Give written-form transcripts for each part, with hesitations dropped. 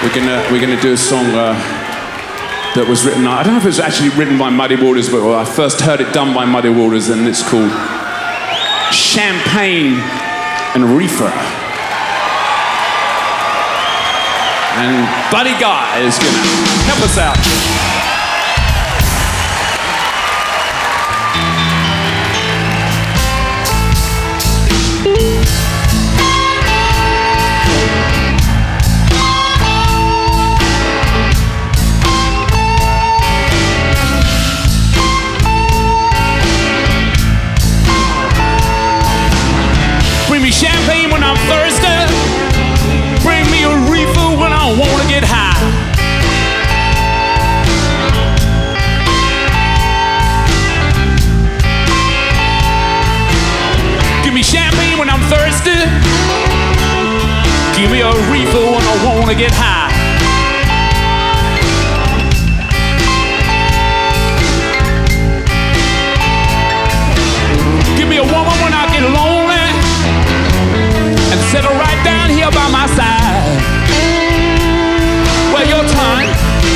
We're gonna do a song that was written. I don't know if it was actually written by Muddy Waters, but I first heard it done by Muddy Waters, and it's called Champagne and Reefer. And Buddy Guy is gonna help us out. Bring me champagne when I'm thirsty. Bring me a reefer when I wanna get high. Give me champagne when I'm thirsty. Give me a reefer when I wanna get high. Give me a woman when I get lonely. And settle right down here by my side. Well, your time.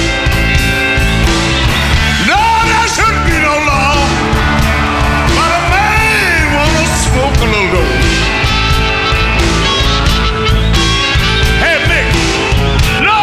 No, there shouldn't be no law, but a man wanna smoke a little dope. Hey, Mick, no,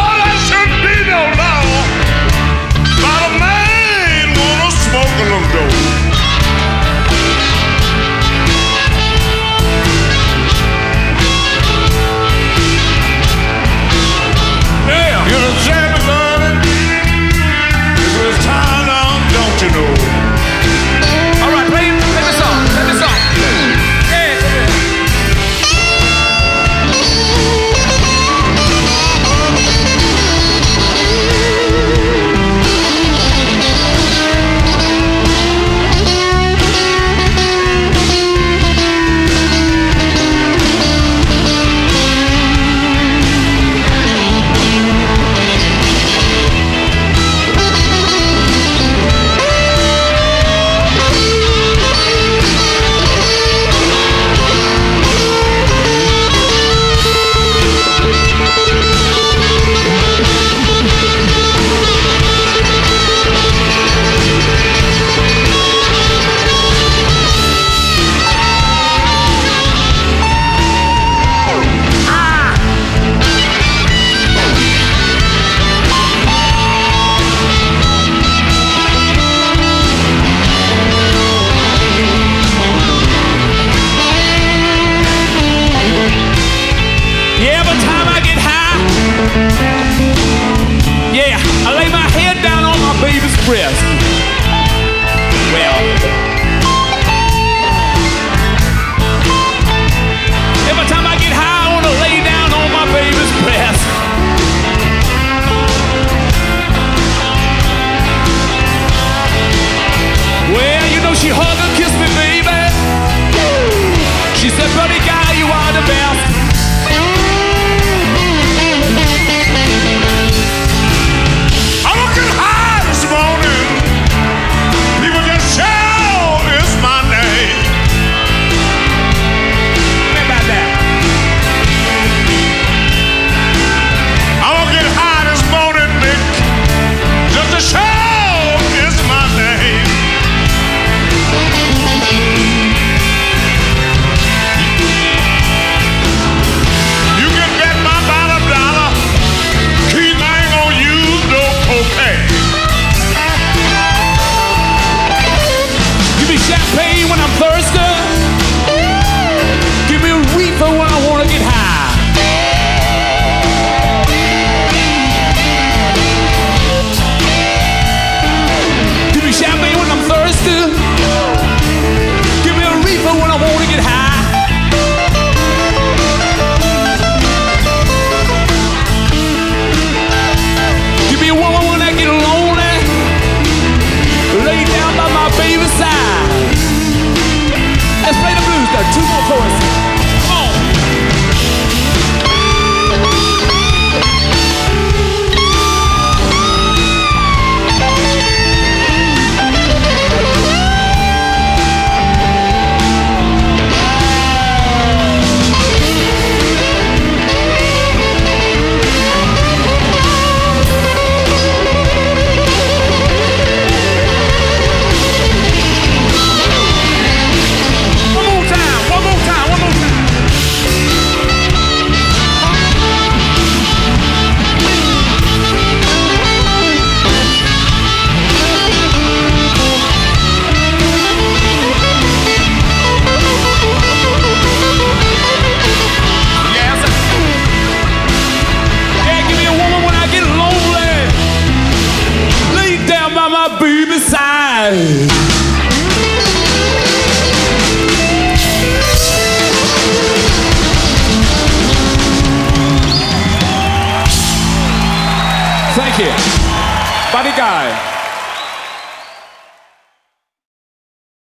it. Buddy Guy.